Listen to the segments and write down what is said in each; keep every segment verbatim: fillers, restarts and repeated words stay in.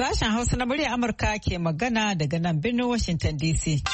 Sashen Hausa na murya Amurka ke magana daga nan birnin Washington D C.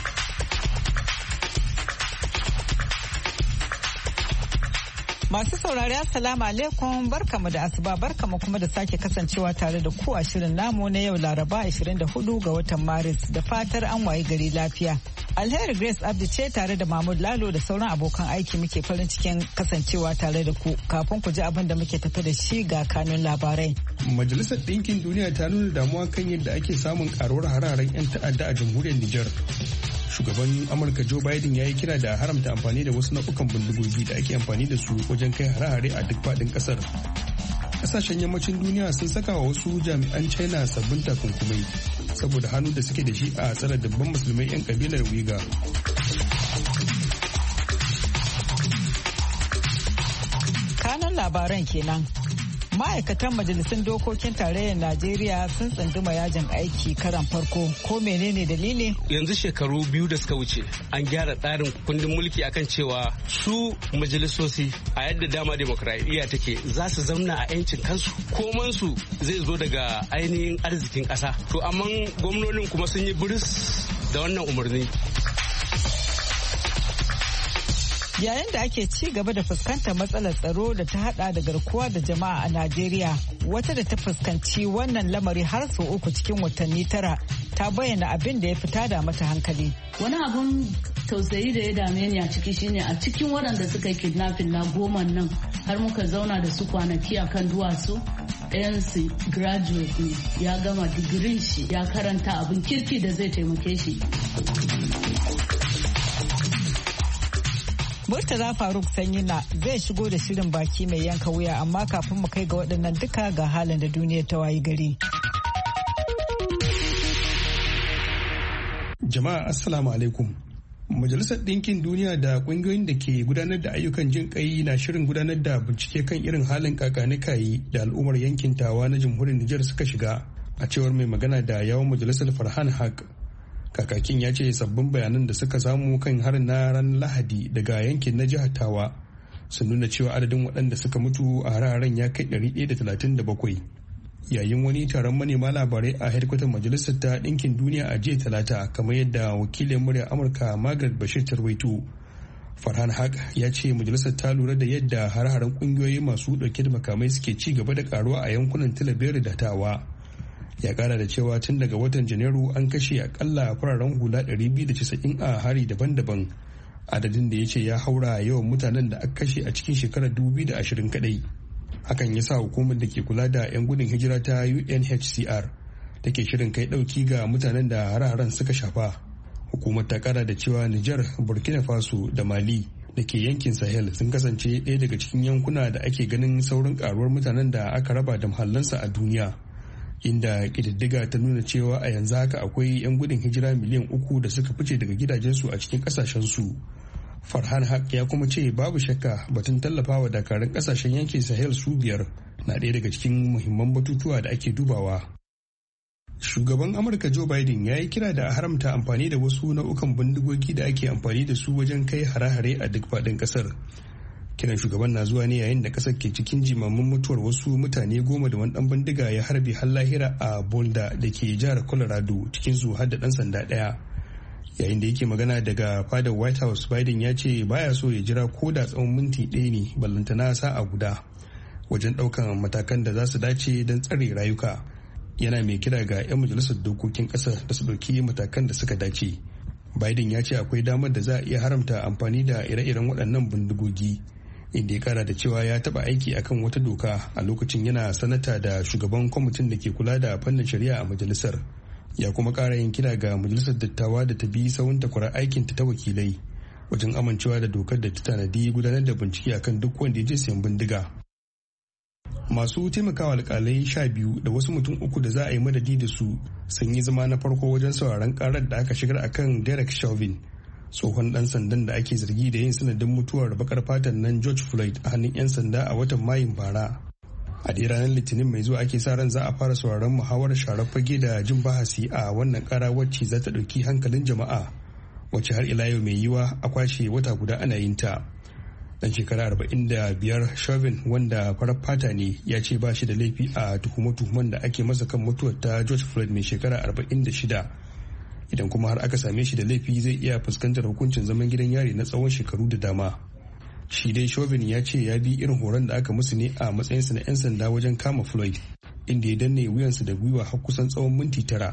Masu saurari assalamu alaikum, barkamu da asuba, barkamu kuma da sake kasancewa tare da ku a shirin namu na yau Laraba ashirin da hudu ga watan Maris, da fatar an wayi gari lafiya. Alheri Grace Abdi ce tare da Mahmud Lalo da sauran abokan aiki muke farin cikin kasancewa tare da ku. Kafin ku ji abin da muke tafi da shi ga kanun labarai. Majalisar Ɗinkin Duniya ta nuna damuwa kan yadda ake samun karuwar hararen 'yan ta'adda a jamhuriyar Nijar. Shugaban Amurka Joe Biden ya yi kira da haramta amfani da wasu nau'ukan bindigogi da ake amfani da su wajen kai hare-hare a duk faɗin ƙasar. Ƙasashen yammacin duniya sun saka wa wasu jami'an China sabbin takunkumai saboda hannu da suke da shi a tsare dabban musulmai 'yan kabilar Uyghur. Kanan labaran kenan. Ma'aikatan majalisun dokokin tarayyar Najeriya sun tsunduma yajin aiki karan farko. Ko menene dalili? Yanzu shekaru biyu da suka wuce an gyara tsarin kundin mulki akan cewa su majalisosi a yadda dama demokradiyya take za su zauna a 'yancin kansu. Komansu zai zo daga ainihin arzikin ƙasa. To amma gwamnonin kuma sun yi biris da wannan umarni. Yayin da ake ci gaba da fuskantar matsalar tsaro da ta hada da garkuwa da jama'a a Najeriya, wata da ta fuskanci wannan lamari har sau uku cikin watanni tara ta bayyana abin da ya fita da mata hankali. Wani abun tausayi da ya dame ni a ciki shine a cikin waɗanda suka yi kidnapping na goma nan har muka zauna da su kwanaki a kan duwatsu. Ɗayansu graduate ne, ya gama digirin shi, ya karanta abin kirki da zai taimake shi. Murtala Faruk Sanyina zai shigo da shirin baki mai yanka wuya, amma kafin mu kai ga waɗannan duka ga halin da duniya ta wayi gari. Jama'a assalamu alaikum. Majalisar Ɗinkin Duniya da ƙungiyoyin da ke gudanar da ayyukan jin ƙai na shirin gudanar da bincike kan irin halin kakanikayi da al'ummar yankin Tawa na jamhuriyar Nijar suka shiga, a cewar mai magana da yawon majalisar Farhan Haq. Kakakin ya ce sabbin bayanan da suka samu kan harin na ran Lahadi daga yankin na jihar Tawa sun nuna cewa adadin waɗanda suka mutu a hararen ya kai ɗari ɗaya da talatin da bakwai. Yayin wani taron manema labarai a hedkwatar majalisar ta ɗinkin duniya a jiya talata, kamar yadda wakilin muryar Amurka Margaret Bashir tarwaito, Farhan Haq ya ce majalisar ta lura da yadda har-haren ƙungiyoyi masu ɗauke da makamai suke ci gaba da karuwa a yankunan Tilaberi da Tawa. Ya kara da cewa tun daga watan Janairu an kashe akalla fararen hula ɗari biyu da casa'in a hari daban-daban, adadin da ya ce ya haura yawan mutanen da aka kashe a cikin shekarar dubu biyu da ashirin kadai. Hakan ya sa hukumar da ke kula da 'yan gudun hijira ta U N H C R take shirin kai ɗauki ga mutanen da hare-haren suka shafa. Hukumar ta kara da cewa Nijar, Burkina Faso da Mali da ke yankin Sahel sun kasance ɗaya daga cikin yankuna da ake ganin saurin karuwar mutanen da aka raba da muhallansa a duniya, inda ƙididdiga ta nuna cewa a yanzu haka akwai 'yan gudun hijira miliyan uku da suka fice daga gidajensu a cikin ƙasashensu. Farhan Haq ya kuma ce babu shakka batun tallafawa dakarun ƙasashen yankin Sahel su biyar na ɗaya daga cikin muhimman batutuwa da ake dubawa. Shugaban Amurka Joe Biden ya yi kira da a haramta amfani da wasu nau'ukan bindigogi da ake amfani da su wajen kai hare-hare a duk faɗin ƙasar. Kiran shugaban na zuwa ne yayin da kasar ke cikin jimamin mutuwar wasu mutane goma da wani dan bindiga ya harbe har lahira a Boulder da ke jihar Colorado, cikin su har da dan sanda daya. Yayin da yake magana daga fadar White House, Biden ya ce baya so ya jira ko da tsawon minti ɗaya ne, ballantana sa'a guda, wajen ɗaukan matakan da za su dace don tsare rayuka. Yana mai kira ga 'yan majalisar dokokin ƙasar da su ɗauki matakan da suka dace. Biden ya ce akwai damar da za a iya haramta amfani da ire-iren waɗannan bindigogi, inda ya kara da cewa ya taba aiki akan wata doka a lokacin yana sanata da shugaban kwamitin da ke kula da fannin shari'a a majalisar. Ya kuma kara yin kira ga majalisar dattawa da ta bi sawun takwarar aikin ta wakilai wajen amincewa da dokar da ta tanadi gudanar da bincike akan duk wanda ya je sayan bindiga. Masu taimakawa alkalai sha biyu da wasu mutum uku da za a yi madadi da su sun yi zama na farko wajen sauraron karar da aka shigar akan Derek Chauvin, tsohon dan sandan da ake zargi da yin sanadin mutuwar bakar fatan nan George Floyd a hannun 'yan sanda a watan Mayun bara. A dai ranar Litinin mai zuwa ake sa ran za a fara sauraron muhawarar sharar fage da jin bahasi a wannan kara wacce za ta ɗauki hankalin jama'a, wacce har ila yau mai yiwa a kwashe wata guda ana yin ta. Dan shekara arba'in da biyar Chauvin, wanda farar fata ne, ya ce ba shi da laifi a tuhume-tuhumen da ake masa kan mutuwar ta George Floyd mai shekara arba'in da shida. Idan kuma har aka same shi da laifi zai iya fuskantar hukuncin zaman gidan yari na tsawon shekaru da dama. Shi dai Chauvin ya ce ya bi irin horon da aka musu ne a matsayinsa na 'yan sanda wajen kama Floyd, inda ya danne wuyansa da gwiwa har kusan tsawon minti tara.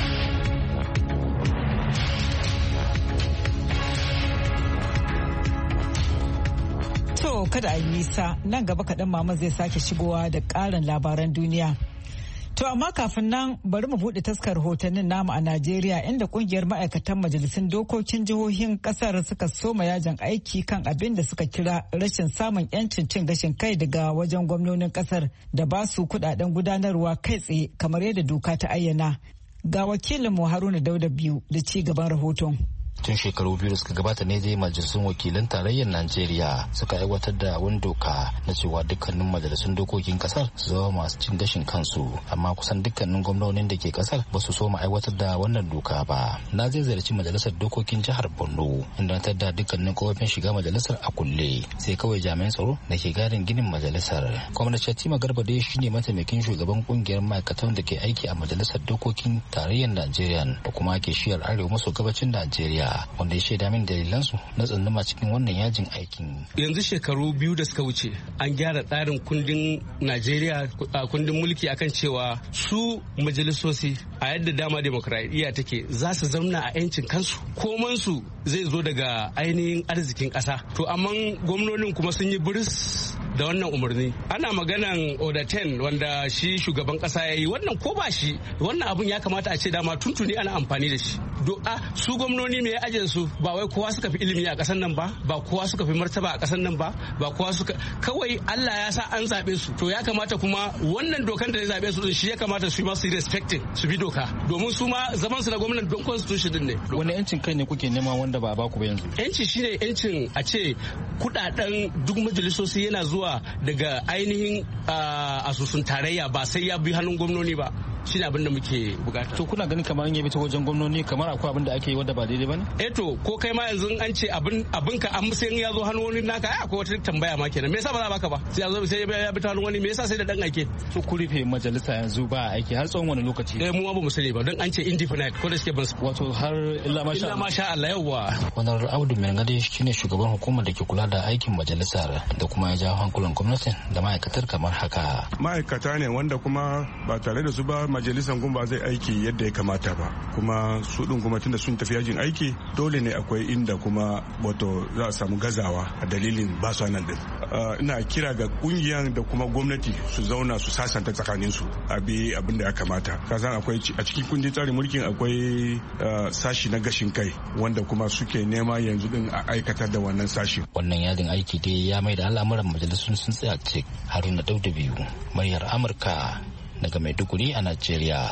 To kada a yi nisa, nan gaba kaɗan mama zai sake shigowa da ƙarin labaran duniya. To amma kafin nan bari mu buɗe taskar hotonnin namu a Najeriya, inda kungiyar ma'aikatan majalisun dokokin jihohin kasar suka soma yajin aiki kan abin da suka kira rashin samun yancin cin gashin kai daga wajen gwamnonin kasar da ba su kudaden gudanarwa kai tsaye kamar yadda doka ta ayyana. Ga wakilinmu Haruna Dauda biyu da ci gaban rahoton. Tun shekaru biyu da suka gabata ne dai majalisun wakilan tarayyar Najeriya suka aiwatar da wani doka na cewa dukkanin majalisun dokokin kasar su zama masu cin gashin kansu, amma kusan dukkanin gwamnonin da ke kasar ba su so mu aiwatar da wannan doka ba. Na zai ziyarci majalisar dokokin jihar Borno inda na tada dukkanin kofofin shiga majalisar a kulle, sai kawai jami'an tsaro da ke gadin ginin majalisar. Gwamnati Shatima Garba dai shine mataimakin shugaban kungiyar ma'aikatan da ke aiki a majalisar dokokin tarayyar Najeriya da kuma ke shiyar arewa maso gabacin Najeriya, wanda ya shaida min dalilansu na tsunduma cikin wannan yajin aikin. Yanzu shekaru biyu da suka wuce an gyara tsarin kundin Najeriya, kundin mulki akan cewa su majalisosi a yadda dama demokradiyya take za su zauna a 'yancin kansu, komansu zai zo daga ainihin arzikin ƙasa. To amma gwamnonin kuma sun yi buris da wannan umarni. Ana maganan order ten wanda shi shugaban ƙasa ya yi, wannan ko ba shi, wannan abun ya kamata a ce dama tuntuni ana amfani da shi. A su gwamnoni me ya ajiye su, ba wai kowa suka fi ilimi a ƙasar nan ba, ba kowa suka fi martaba a ƙasar nan ba, ba kowa suka, kawai Allah ya sa an zaɓe su, to ya kamata kuma wannan dokan da ya zaɓe su shi ya kamata su ma su respecting, su bi doka, domin su ma zaman su na gwamnati don constitution din ne. Wani yancin kai ne kuke nema wanda ba a baku ba yanzu? Yanci shine yancin a ce kudaden duk majalisoci yana zuwa daga ainihin asusun tarayya ba sai ya bi hannun gwamnoni ba. Shine abin da muke bukata. To kuna ganin kamar an yi ta wajen gwamnoni kamar akwai abin da ake yi wanda ba daidai bane? Eh to ko kai ma yanzu an ce abin abin ka an sai ya zo hannun wani naka, ai akwai wata tambaya ma kenan. Me yasa ba za baka ba? Sai ya zo sai ya bi ta hannun wani, me yasa sai da dan ake? To ku rufe majalisa yanzu ba aiki har tsawon wani lokaci? Eh mu ba mu sani ba, don an ce indefinite ko da suke ban. Wato har illa masha Allah. Illa masha Allah yawa. Wannan Audu Mengade shine shugaban hukumar da ke kula da aikin majalisar da kuma ya jawo hankulan gwamnatin da ma'aikatar kamar haka. Ma'aikata ne wanda kuma ba tare da su ba majalisan gun ba zai aiki yadda ya kamata ba, kuma su din kuma tunda sun tafi yajin aiki dole ne akwai inda kuma wato za a samu gazawa a dalilin ba su nan din. Ina kira ga kungiyan da kuma gwamnati su zauna su sasanta tsakanin su abi abin da ya kamata. Kasan akwai a cikin kundin tsarin mulkin akwai sashi na gashin kai wanda kuma suke nema yanzu din a aikatar da wannan sashi. Wannan yajin aiki dai ya mai da al'amuran majalisun sun tsaya cik. Haruna Dauda biyu, muryar Amurka daga Maiduguri a Najeriya.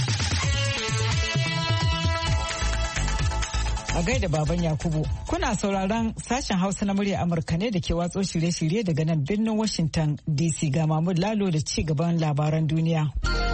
A gaida baban Yakubu, kuna sauraron sashen Hausa na murya Amurka ne da ke watso shirye-shirye daga nan birnin Washington D C. Ga Mahmud Lalo da ci gaban labaran duniya.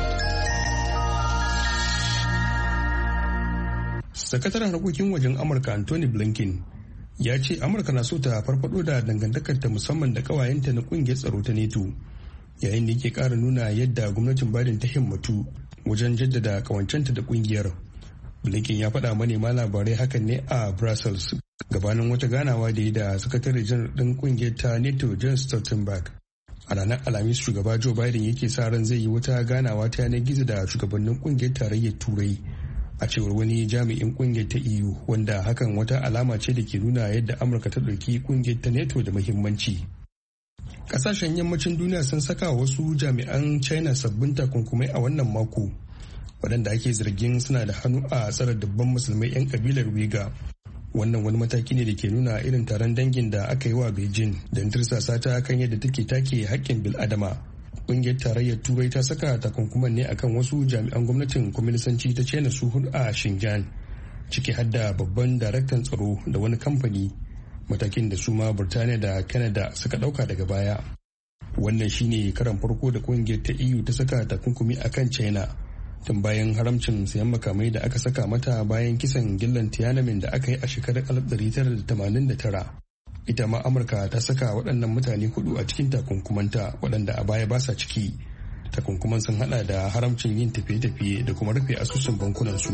Sakataren harkokin wajen Amurka Anthony Blinken ya ce Amurka na so ta farfado da dangantakarta musamman da kawayenta na kungiyar tsaro ta NATO, yayin da yake ƙara nuna yadda gwamnatin Biden ta himmatu wajen jaddada kawancenta da kungiyar. Blinken ya faɗa manema labarai hakan ne a Brussels gabanin wata ganawa da yi da sakatare janar ɗin kungiyar ta NATO John Stoltenberg. A ranar Alhamis shugaba Joe Biden yake sa ran zai yi wata ganawa ta yanar gizo da shugabannin kungiyar tarayyar Turai, a cewar wani jami'in kungiyar ta E U, wanda hakan wata alama ce da ke nuna yadda Amurka ta ɗauki kungiyar ta NATO da muhimmanci. Kasashen yammacin duniya sun saka wasu jami'an China sabbin takunkumai a wannan mako, waɗanda ake zargin suna da hannu a tsare dubban musulmai 'yan kabilar Uyghur. Wannan wani mataki ne da ke nuna irin taron dangin da aka yi wa Beijing don tirsasa ta kan yadda take take haƙƙin bil'adama. Ƙungiyar tarayyar Turai ta saka takunkuman ne akan wasu jami'an gwamnatin kwaminisanci ta China su hudu a Xinjiang, ciki har da babban daraktan tsaro da wani kamfani, matakin da su ma Burtaniya da Canada suka ɗauka daga baya. Wannan shine karan farko da ƙungiyar ta E U ta saka takunkumi akan China tun bayan haramcin sayan makamai da aka saka mata bayan kisan gillan Tiananmen da aka yi a shekarar alif ɗari tara da tamanin da tara. ita ma amurka ta saka waɗannan mutane hudu a cikin takunkumanta waɗanda a baya ba sa ciki. Takunkuman sun hada da haramcin yin tafiye-tafiye da kuma rufe asusun bankunansu.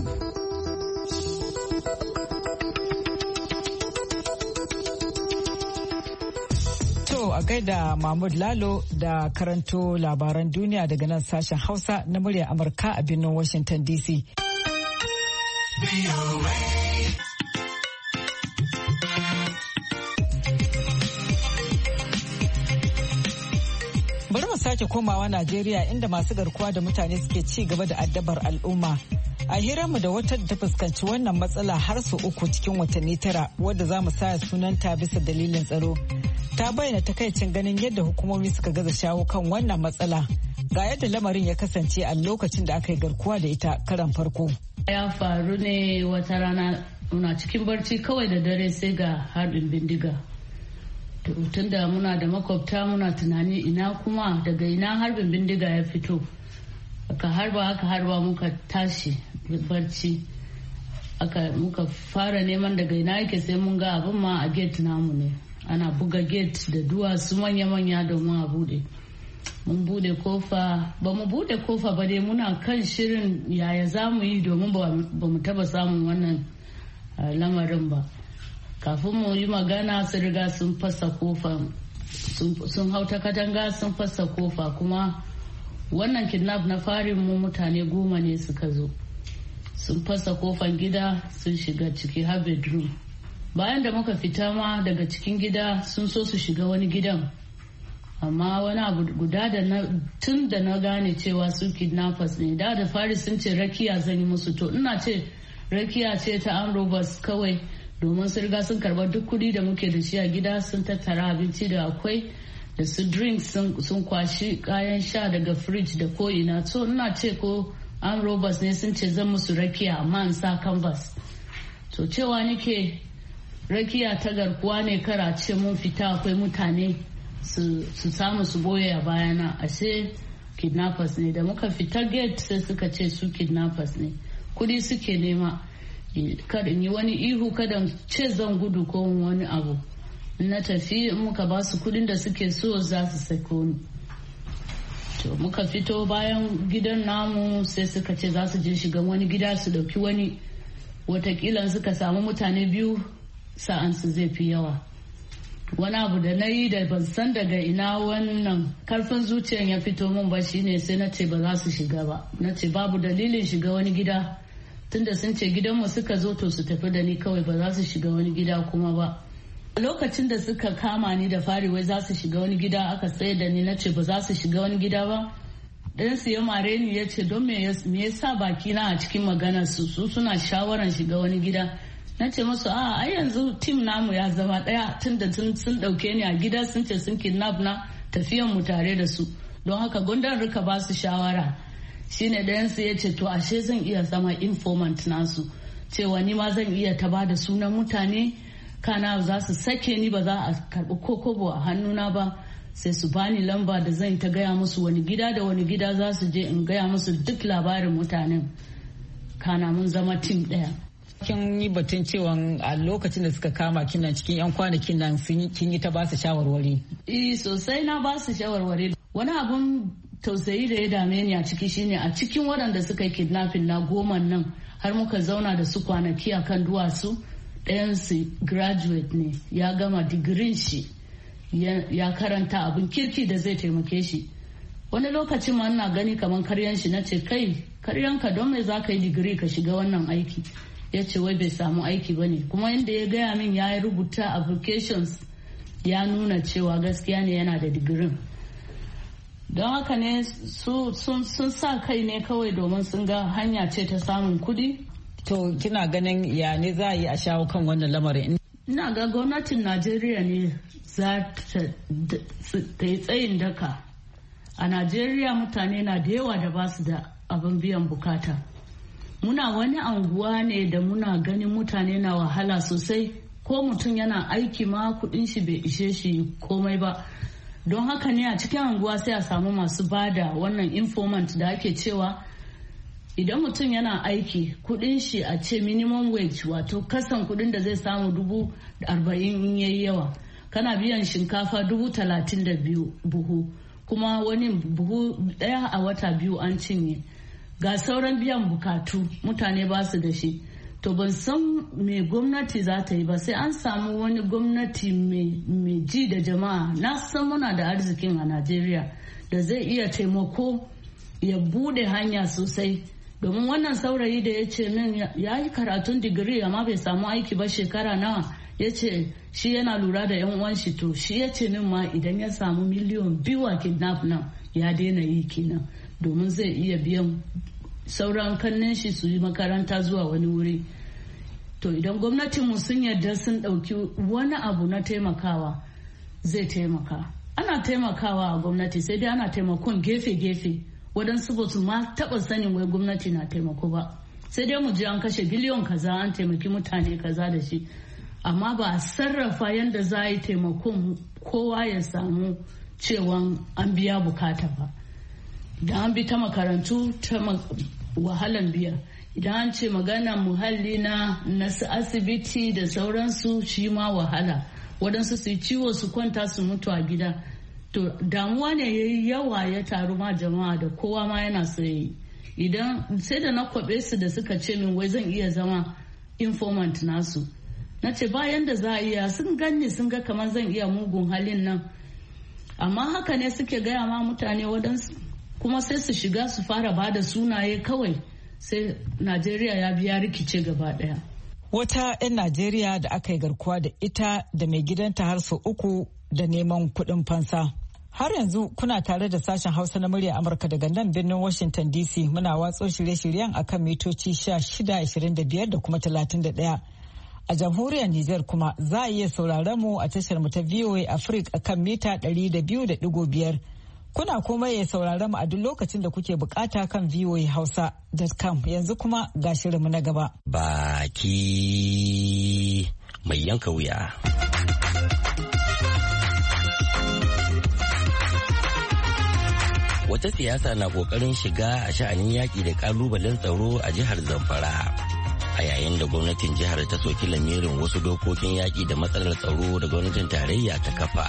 A gaida Mahmud Lalo da karanto labaran duniya daga nan sashen Hausa na murya Amurka a birnin Washington D C. Bari mu sake komawa Najeriya inda masu garkuwa da mutane suke ci gaba da addabar al'umma. A hiranmu da wata da ta fuskanci wannan matsala har su uku cikin watanni tara wadda za mu saya sunanta bisa dalilin tsaro. Ta bayyana takaicin ganin yadda hukumomi suka gaza shawo kan wannan matsala. Ga yadda lamarin ya kasance a lokacin da aka yi garkuwa da ita karan farko. Ya faru ne wata rana muna cikin barci kawai da dare sai ga harbin bindiga. Tun da muna da makwabta muna tunani ina kuma daga ina harbin bindiga ya fito. Aka harba aka harba muka tashi barci. Aka muka fara neman daga ina yake sai mun ga abin ma a gate namu ne. Ana buga gate da duwatsu manya-manya domin a bude. Mun bude kofa, ba mu bude kofa ba dai muna kan shirin yaya za mu yi domin ba mu taba samun wannan lamarin ba. Kafin mu yi magana sun riga sun fasa kofa, sun hau ta katanga sun fasa kofa kuma wannan kidnap na farin mu mutane goma ne suka zo. Sun fasa kofan gida sun shiga ciki har bedroom. Bayan da muka fita ma daga cikin gida sun so su shiga wani gidan amma wani abu guda da na tun da na gane cewa su kidnappers ne da da fari sun ce rakiya zan yi musu to ina ce rakiya ce ta armed robbers kawai domin sun riga sun karba duk kudi da muke da shi a gida sun tattara abinci da akwai da su drinks sun kwashi kayan sha daga fridge da ko ina so ina ce ko armed robbers ne sun ce zan musu rakiya amma in sa canvas to cewa nake rakiya ta garkuwa ne kara ce mun fita akwai mutane su samu su boye a bayana ashe kidnappers ne da muka fita gate sai suka ce su kidnappers ne kudi suke nema kada yi wani ihu kada ce zan gudu ko wani abu na tafi muka ba su kudin da suke so za su sako ni to muka fito bayan gidan namu sai suka ce za su je shiga wani gida su dauki wani watakila suka samu mutane biyu sa'an su zai fi yawa wani abu da na yi da ban san daga ina wannan karfin zuciyan ya fito min ba shine sai na ce ba za su shiga ba na ce babu dalilin shiga wani gida tunda sun ce gidanmu suka zo to su tafi da ni kawai ba za su shiga wani gida kuma ba lokacin da suka kama ni da fari wai za su shiga wani gida aka tsaye da ni na ce ba za su shiga wani gida ba dan su ya mare ni ya ce don me yasa baki na a cikin maganar su su suna shawaran shiga wani gida na ce musu a ai yanzu tim namu ya zama daya tunda sun dauke ni a gida sun ce sun kidnap na tafiyan mu tare da su don haka gundan rika ba su shawara shine dayan su ya ce to ashe zan iya zama informant nasu cewa ni ma zan iya ta ba da sunan mutane kana za su sake ni ba za a karbi kokobo a hannuna ba sai su bani lamba da zan ta gaya musu wani gida da wani gida za su je in gaya musu duk labarin mutanen kana mun zama tim daya. Kin yi batun cewa a lokacin da suka kama kinan cikin yan kwanakin nan kin yi ta ba su shawarwari. Eh sosai na ba su shawarwari. Wani abun tausayi da ya dame ni a ciki shine a cikin waɗanda suka yi kidnapping na goma nan har muka zauna da su kwanaki a kan duwatsu ɗayan su graduate ne ya gama digirin shi ya karanta abin kirki da zai taimake shi. Wani lokacin ma ina gani kamar karyan shi na ce kai karyanka don me za ka yi digiri ka shiga wannan aiki. Ya ce wai bai samu aiki ba ne kuma inda ya gaya min ya rubuta applications ya nuna cewa gaskiya ne yana da digirin don haka ne sun sa kai ne kawai domin sun ga hanya ce ta samun kudi. To kina ganin ya ne za a yi a shawo kan wannan lamarin? Ina ga gwamnatin Najeriya ne za ta yi tsayin daka. A Najeriya mutane na da yawa da ba su da abin biyan bukata. Muna wani anguwa ne da muna ganin mutane na wahala sosai ko mutum yana aiki ma kudin shi bai ishe shi komai ba don haka ne a cikin anguwa sai a samu masu bada wannan informant da ake cewa idan mutum yana aiki kudin shi a ce minimum wage wato kasan kudin da zai samu dubu arba'in in yayi yawa kana biyan shinkafa dubu talatin da biyu buhu, kuma wani buhu daya a wata biyu an cinye, ga sauran biyan bukatu mutane ba su da shi. To ban san me gwamnati za ta yi ba, sai an samu wani gwamnati mai ji da jama'a. Na san muna da arzikin a Najeriya da zai iya taimako ya bude hanya sosai, domin wannan saurayi da ya ce min ya yi karatun digiri amma bai samu aiki ba shekara nawa, ya ce shi yana lura da yan uwan shi, to shi ya ce min ma idan ya samu miliyon biyu a kidnap nan ya daina yi kenan, domin zai iya biyan sauran kannin shi su yi makaranta zuwa wani wuri. To idan gwamnatinmu sun yarda sun ɗauki wani abu na taimakawa zai taimaka. Ana taimakawa a gwamnati, sai dai ana taimakon gefe-gefe, waɗansu ba su ma taɓa sanin wai gwamnati na taimako ba. Sai dai mu ji an kashe biliyon kaza an taimaki mutane kaza da shi, amma ba a sarrafa yadda za a yi taimakon kowa ya samu cewa an biya bukata ba. Idan an bi ta makarantu ta wahalan biya, idan an ce magana muhalli na nasu asibiti da sauransu shi ma wahala, waɗansu su ciwo su kwanta su mutu a gida. To damuwa ne ya yi yawa ya taru ma jama'a da kowa ma yana so yi. Idan sai da na kwaɓe su da suka ce min wai zan iya zama informant nasu, na ce bayan da za a iya, sun ganni sun ga kamar zan iya mugun halin nan, amma haka ne suke gaya ma mutane waɗansu, kuma sai su shiga su fara ba da sunaye kawai, sai Najeriya ya biya rikice gaba ɗaya. Wata 'yan Najeriya da aka yi garkuwa da ita da mai gidanta har sau uku da neman kuɗin fansa. Har yanzu kuna tare da sashen Hausa na murya Amurka daga nan birnin Washington D C. Muna watso shirye-shiryen akan mitoci sha shida, ashirin da biyar da kuma talatin da ɗaya. A jamhuriyar Nijar kuma za a iya sauraron mu a tashar mu ta V O A Africa akan mita ɗari da biyu da ɗigo biyar. Kuna kuma ya sauraron mu a duk lokacin da kuke bukata kan v o a hausa dot com. Yanzu kuma ga shirinmu na gaba. Baki mai yanka wuya. Wata siyasa na kokarin shiga a sha'anin yaƙi da ƙalubalen tsaro a jihar Zamfara. A yayin da gwamnatin jihar ta soki lamirin wasu dokokin yaƙi da matsalar tsaro da gwamnatin tarayya ta kafa.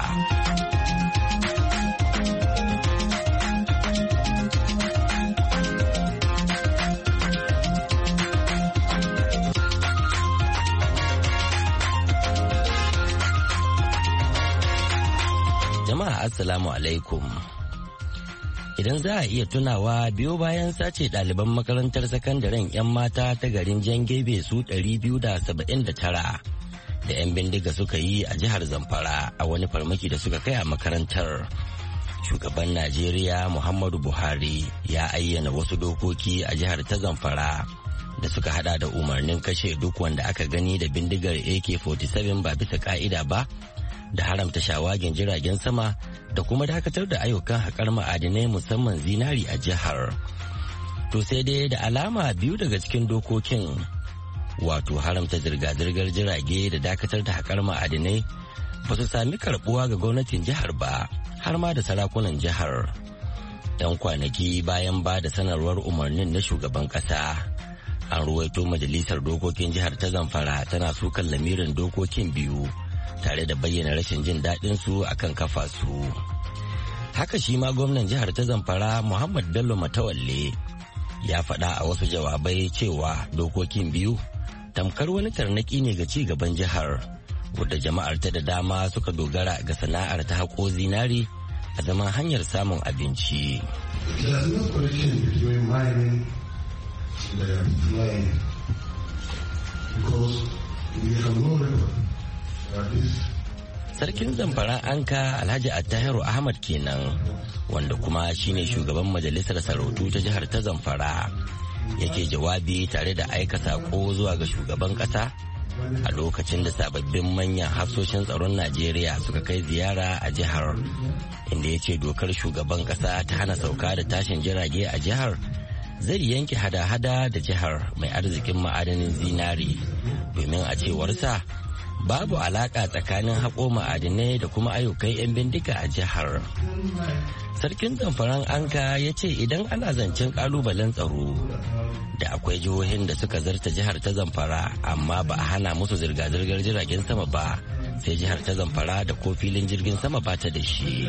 Jama'a assalamu alaikum. Idan za a iya tunawa, biyo bayan sace ɗaliban makarantar sakandaren 'yan mata ta garin Jangebe su ɗari biyu da saba'in da tara da 'yan bindiga suka yi a jihar Zamfara a wani farmaki da suka kai a makarantar. Shugaban Najeriya Muhammadu Buhari ya ayyana wasu dokoki a jihar ta Zamfara da suka hada da umarnin kashe duk wanda aka gani da bindigar A K forty-seven ba bisa ka'ida ba, da haramta shawagin jiragen sama, da kuma dakatar da ayyukan haƙar ma'adinai musamman zinari a jihar. To sai dai da alama biyu daga cikin dokokin, wato haramta zirga-zirgar jirage da dakatar da haƙar ma'adinai, ba su sami karɓuwa ga gwamnatin jihar ba, har ma da sarakunan jihar. Yan kwanaki bayan ba da sanarwar umarnin na shugaban ƙasa, an ruwaito majalisar dokokin jihar ta Zamfara tana sukan lamirin dokokin biyu, tare da bayyana rashin jin daɗin su akan kafa su. Haka shi ma gwamnan jihar ta Zamfara Muhammad Bello Matawalle ya faɗa a wasu jawabai cewa dokokin biyu tamkar wani tarnaki ne ga ci gaban jihar, wadda jama'ar ta da dama suka dogara ga sana'ar ta haƙo zinari a zaman hanyar samun abinci. Sarkin Zamfara Anka Alhaji Attahiru Ahmad kenan, wanda kuma shine shugaban majalisar sarautu ta jihar ta Zamfara, yake jawabi tare da aika sako zuwa ga shugaban kasa a lokacin da sababbin manyan hafsoshin tsaron Najeriya suka kai ziyara a jihar, inda ya ce dokar shugaban kasa ta hana sauka da tashin jirage a jihar zai yanke hada-hada da jihar mai arzikin ma'adanin zinari, domin a cewarsa babu alaka tsakanin haƙo ma'adinai da kuma ayyukan 'yan bindiga a jihar. Sarkin Zamfaran Anka ya ce idan ana zancen ƙalubalen tsaro, da akwai jihohin da suka zarta jihar ta Zamfara amma ba a hana musu zirga-zirgar jiragen sama ba sai jihar ta Zamfara da ko filin jirgin sama ba ta da shi.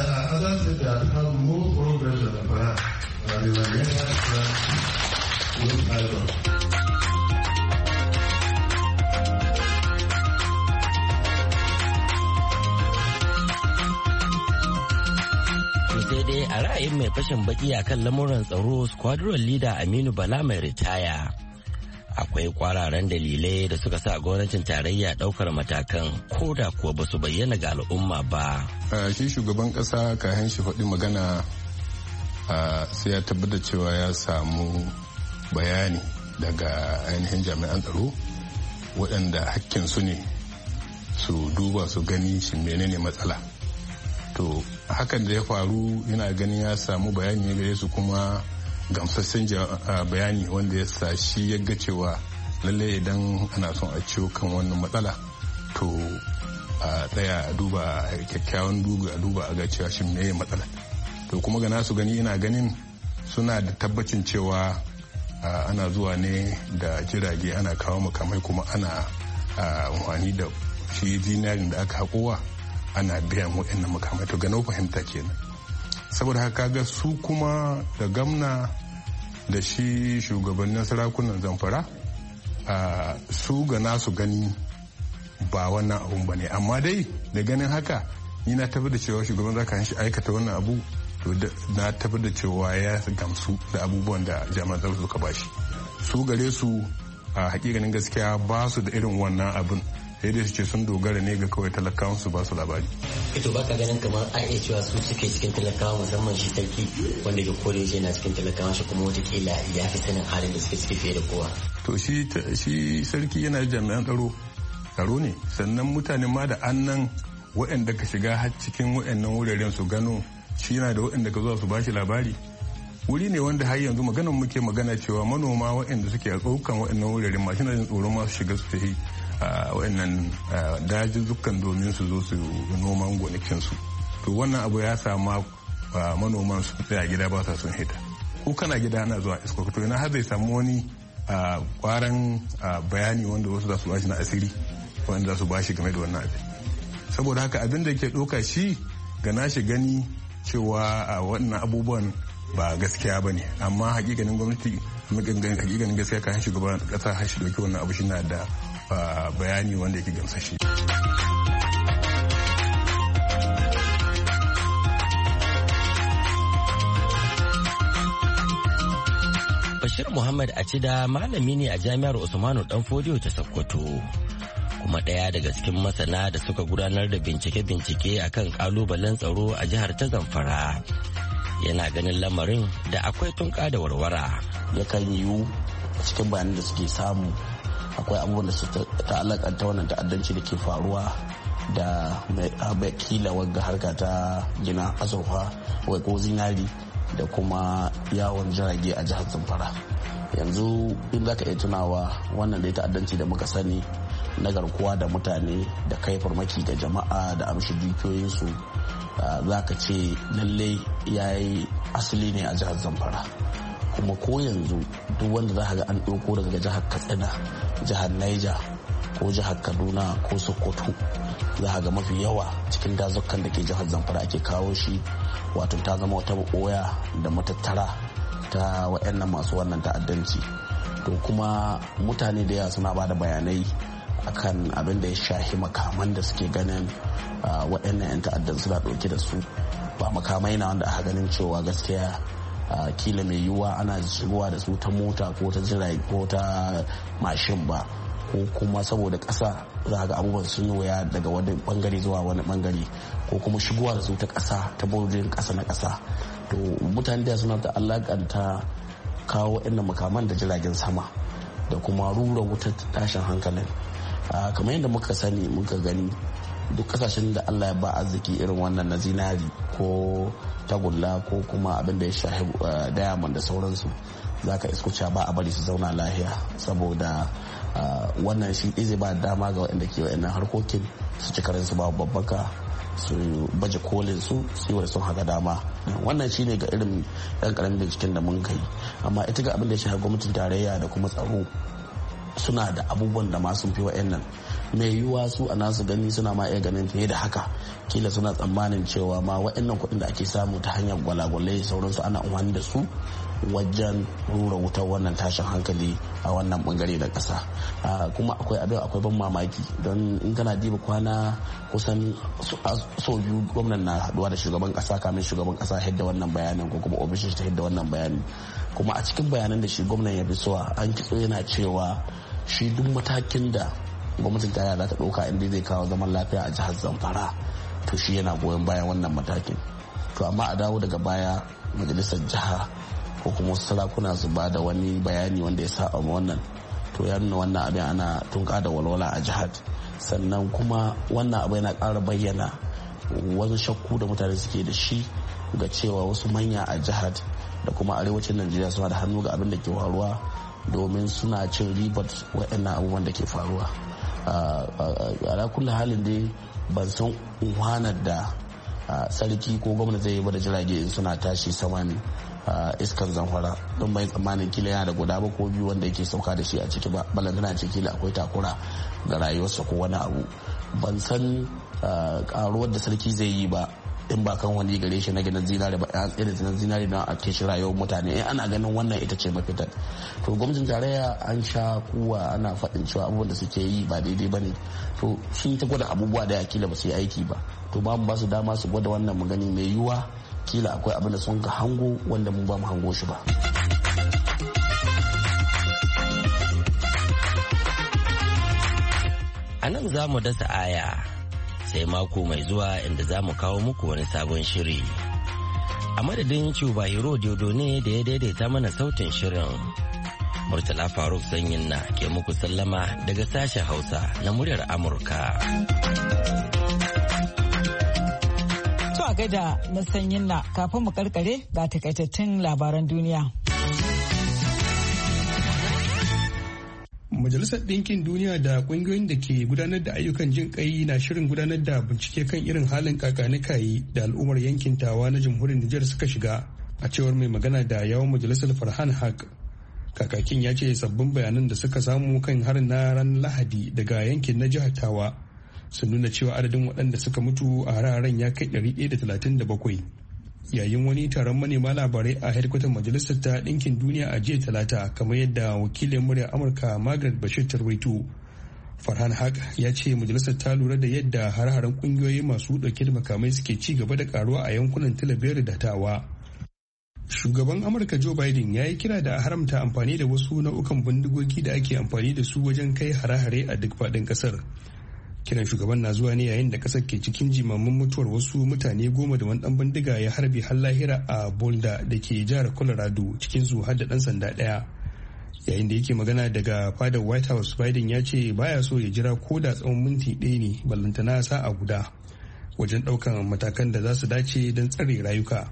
Sai dai a ra'ayin mai fashin baki a kan lamuran tsaro squadron leader Aminu Bala mai ritaya, akwai kwararen dalilai da suka sa gwamnatin tarayya daukar matakan ko da kuwa ba su bayyana ga al'umma ba. Shi shugaban kasa kayan shi faɗi magana sai ya tabbatar cewa ya samu bayani daga ainihin jami'an tsaro waɗanda hakkin su ne su duba su gani shi menene matsala. To hakan da ya faru yana ganin ya samu bayani gare su kuma gamsassen bayani wanda ya sa shi ya ga cewa lalle idan ana son a ciwo kan wannan matsala to a tsaya a duba kyakkyawan duba a duba a ga cewa shi meye matsala. To kuma ga nasu gani ina ganin suna da tabbacin cewa ana zuwa ne da jirage ana kawo makamai kuma ana amfani da shi zinarin da aka haƙowa ana biyan waɗannan makamai. To ga nau fahimta kenan. Saboda haka ga su kuma da gamna da shi shugabannin sarakunan Zamfara su ga nasu gani ba wannan abun ba ne, amma dai da ganin haka ni na tabbatar da cewa shugaban zaka shi aikata wannan abu to na tabbatar da cewa ya gamsu da abubuwan da jami'an tsaro suka bashi. Su gare su a hakikanin gaskiya ba su da irin wannan abun, sai dai su ce sun dogara ne ga kawai talakawan su ba su labari. Ito baka ganin kamar a iya cewa su suke cikin talakawa musamman shi sarki wanda ke kore shi yana cikin talakawan shi kuma watakila ya fi sanin halin da suke ciki fiye da kowa. To shi shi sarki yana jami'an tsaro tsaro ne, sannan mutane ma da annan waɗanda ka shiga har cikin waɗannan wuraren su gano shi yana da waɗanda ka zuwa su bashi labari. Wuri ne wanda har yanzu maganan muke magana cewa manoma waɗanda suke a tsokan waɗannan wuraren ma suna jin tsoron ma su shiga su tafi a waɗannan dajuzzukan domin su zo su noman gonakinsu. To wannan abu ya sama manoman su tsaya gida ba sa sun hita. Ko kana gida ana zuwa isko to ina har zai samu wani kwaran bayani wanda wasu za su bashi na asiri wanda za su bashi game da wannan abin. Saboda haka abin da ke ɗauka shi ga nashi gani cewa a wannan abubuwan ba gaskiya ba ne, amma hakikanin gwamnati hakikanin gaskiya kayan shugaban kasa har shi dauki wannan abu shi na da bayani wanda yake gamsashi. Bashir Muhammad Acida malami ne a jami'ar Usmanu Danfodiyo ta Sokoto, kuma ɗaya daga cikin masana da suka gudanar da bincike-bincike akan kalubalen tsaro a jihar ta Zamfara. Yana ganin lamarin da akwai tunka da warwara. Yakan yiwu a cikin bayanan da suke samu akwai abubuwan da su ta'allakanta wannan ta'addanci da ke faruwa da mai kila wagga harka ta gina azurfa wai ko zinari da kuma yawon jirage a jihar Zamfara. Yanzu in za ka iya tunawa wannan da ya ta'addanci da muka sani na garkuwa da mutane da kai farmaki ga jama'a da amshi dukiyoyinsu za ka ce lalle ya yi asali ne a jihar Zamfara. Kuma ko yanzu duk wanda za ka ga an ɗauko daga jihar Katsina, jihar Niger ko jihar Kaduna ko Sokoto, za ka ga mafi yawa cikin dazukan da ke jihar Zamfara ake kawo shi, wato ta zama wata ɓoya da matattara ta waɗannan masu wannan ta'addanci. To kuma mutane da yawa suna ba da bayanai akan abin da ya shahi makaman da suke ganin waɗannan 'yan ta'addan suna ɗauke da su. Ba makamai na wanda aka ganin cewa gaskiya kila mai yiwuwa ana shigowa da su ta mota ko ta jirage ko ta mashin ba, ko kuma saboda ƙasa za ga abubuwan sun waya daga wani bangare zuwa wani bangare, ko kuma shigowa da su ta ƙasa ta bodin ƙasa na ƙasa. To mutane da suna ta alakanta kawo inda makaman da jiragen sama da kuma rura wutar tashin hankalin. Kamar yadda muka sani muka gani duk kasashen da Allah ya ba arziki irin wannan na zinari ko tagulla ko kuma abin da ya shahi diamond da sauransu, za ka iskuca ba a bari su zauna lahiya, saboda wannan shi zai ba dama ga waɗanda ke wa'annan harkokin su ci karensu ba babbaka, su baje kolin su su yi sun haka dama. Wannan shi ne ga irin ɗan ƙaramin binciken da mun kai, amma ita ga abin da ya shahi gwamnatin tarayya da kuma tsaro suna da abubuwan da ma sun fi wa'annan. mai yiwuwa su a nasu gani suna ma iya ganin fiye da haka, kila suna tsammanin cewa ma waɗannan kuɗin da ake samu ta hanyar gwalagwalai sauransu ana amfani da su wajen rura wutar wannan tashin hankali a wannan bangare da ƙasa. Kuma akwai abin akwai ban mamaki don in kana diba kwana kusan so biyu gwamnan na haduwa da shugaban ƙasa kamin shugaban ƙasa hidda wannan bayanin ko kuma ofishin ta hidda wannan bayanin. Kuma a cikin bayanan da shi gwamnan ya fi sowa an kitso yana cewa shi duk matakin da gwamnatin tarayya za ta ɗauka inda zai kawo zaman lafiya a jihar Zamfara to shi yana goyon bayan wannan matakin. To amma a dawo daga baya majalisar jiha ko kuma wasu sarakuna su ba da wani bayani wanda ya saba ma wannan, to ya nuna wannan abin ana tunka da walwala a jihar. Sannan kuma wannan abu yana ƙara bayyana wasu shakku da mutane suke da shi ga cewa wasu manya a jihar da kuma arewacin Najeriya suna da hannu ga abin da ke faruwa domin suna cin ribar waɗannan abubuwan da ke faruwa. A kullu halin dai ban san unhwanar da sarki ko gwamnati zai yi ba da jirage in suna tashi saman iskan Zamfara, don bai tsammanin kila yana da guda ba ko biyu wanda yake sauka da shi a ciki ba, balantana ce kila akwai takura ga rayuwarsa ko wani abu. Ban san karuwar da sarki zai yi ba in ba kan wani gare shi na gidan zinare ba, ya tsaye da zinare don a ke shi rayuwar mutane in ana ganin wannan ita ce mafitar. To gwamnatin tarayya an sha kuwa ana faɗin cewa abubuwan da suke yi ba daidai ba ne, to sun ta gwada abubuwa da ya kila ba su yi aiki ba, to ba mu ba su dama su gwada wannan mu gani mai yiwuwa kila akwai abin da sun ga hango wanda mu ba mu hango shi ba. A nan za mu dasa aya sai mako mai zuwa inda za mu kawo muku wani sabon shiri. A madadin Cuba Hero Diodo ne da ya daidaita mana sautin shirin. Murtala Faruk Sanyin na ke muku sallama daga sashen Hausa na muryar Amurka. To a gaida na Sanyin na kafin mu karkare ga takaitattun labaran duniya. Majalisar Ɗinkin Duniya da ƙungiyoyin da ke gudanar da ayyukan jin ƙai na shirin gudanar da bincike kan irin halin kakanikayi da al'ummar yankin tawa na jamhuriyar Nijar suka shiga, a cewar mai magana da yawon majalisar Farhan Haq. Kakakin ya ce sabbin bayanan da suka samu kan harin na ran Lahadi daga yankin na jihar Tawa sun nuna cewa adadin waɗanda suka mutu a hararen ya kai ɗari ɗaya da talatin da bakwai. Yayin wani taron manema labarai a hedkwatar majalisar ta ɗinkin duniya a jiya talata, kamar yadda wakilin muryar Amurka Margaret Bashir tarwaito, Farhan Haq ya ce majalisar ta lura da yadda har-haren ƙungiyoyi masu ɗauke da makamai suke ci gaba da karuwa a yankunan Talabiyar da Tawa. Shugaban Amurka Joe Biden ya yi kira da a haramta amfani da wasu nau'ukan bindigogi da ake amfani da su wajen kai hare-hare a duk faɗin ƙasar. Kiran shugaban na zuwa ne yayin da ƙasar ke cikin jimamin mutuwar wasu mutane goma da wani ɗan bindiga ya harbe har lahira a Boulder da ke jihar Colorado, cikin su har da ɗan sanda ɗaya. Yayin da yake magana daga fadar White House, Biden ya ce baya so ya jira ko da tsawon minti ɗaya ne ballantana sa'a guda wajen ɗaukan matakan da za su dace don tsare rayuka.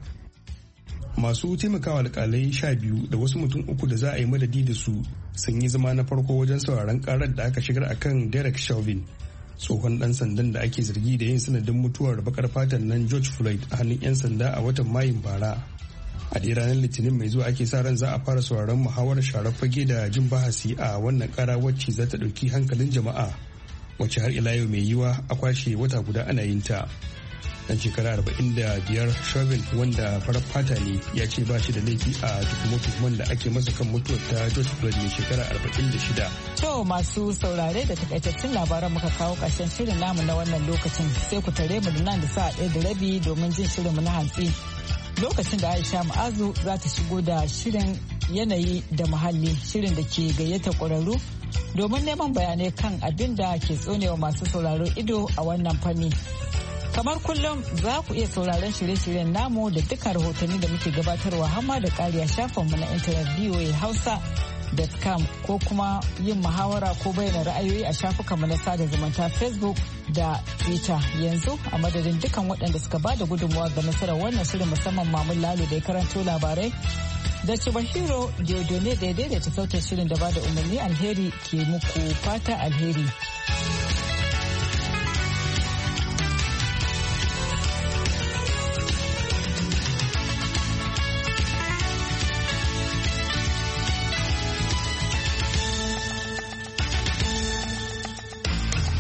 Masu taimakawa alkalai sha biyu da wasu mutum uku da za a yi madadi da su sun yi zama na farko wajen sauraron karar da aka shigar akan Derek Chauvin, tsohon dan sandan da ake zargi da yin sanadin mutuwar bakar fatan nan George Floyd a hannun 'yan sanda a watan Mayun bara. A dai ranar Litinin mai zuwa ake sa ran za a fara sauraron muhawarar sharar fage da jin bahasi a wannan kara wacce za ta ɗauki hankalin jama'a, wacce har ila yau mai yiwa a kwashe wata guda ana yin ta. Dan shekara arba'in da biyar, Chauvin, wanda farar fata ne, ya ce ba shi da laifi a tuhume-tuhumen da ake masa kan mutuwar ta George Floyd mai shekara arba'in da shida. To masu saurare da takaitattun labaran muka kawo ƙarshen shirin namu na wannan lokacin, sai ku tare mu da nan da sa'a ɗaya da rabi domin jin shirin mu na hantsi. Lokacin da Aisha Ma'azu za ta shigo da shirin yanayi da muhalli, shirin da ke gayyata ƙwararru domin neman bayanai kan abin da ke tsonewa masu sauraro ido a wannan fanni. Kamar kullum za ku iya sauraron shirye-shiryen namu da dukkan rahotanni da muke gabatarwa hamma da ƙari a shafinmu na intanet v o a hausa dot com ko kuma yin muhawara ko bayyana ra'ayoyi a shafukanmu na sada zumunta Facebook da Twitter. Yanzu a madadin dukkan waɗanda suka bada gudunmawa ga nasarar wannan shirin, musamman Mamun Lalo da ya karanto labarai da Chibahiro Diodone da ya daidaita sautin shirin da bada umarni. Alheri ke muku fata alheri.